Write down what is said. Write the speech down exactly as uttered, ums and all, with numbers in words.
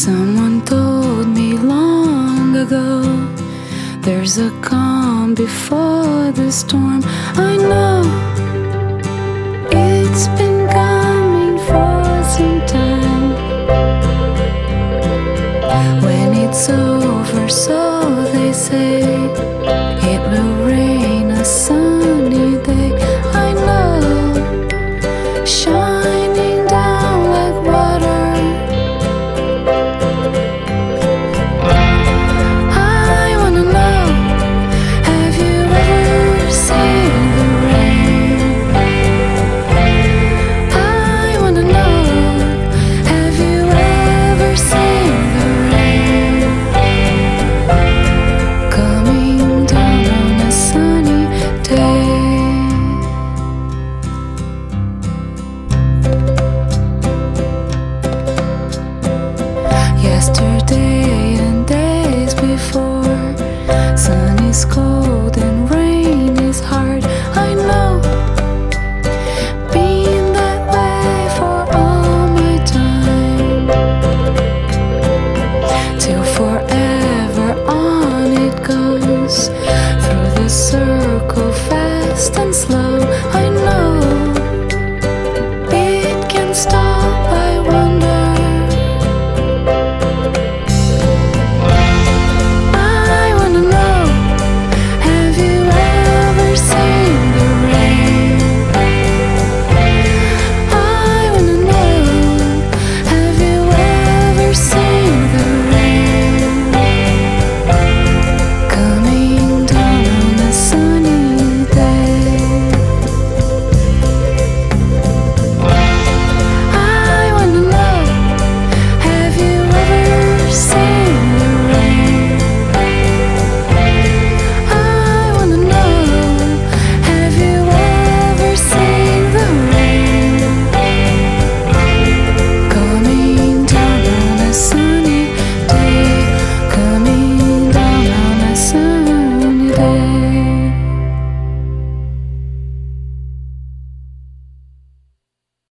Someone told me long ago, there's a calm before the storm. I know it's been coming for some time. When it's over, so they say, it will rain a sunny day. I know, shining down like water. I wanna know, have you ever seen the rain? I wanna know, have you ever seen the rain coming down on a sunny day? Yesterday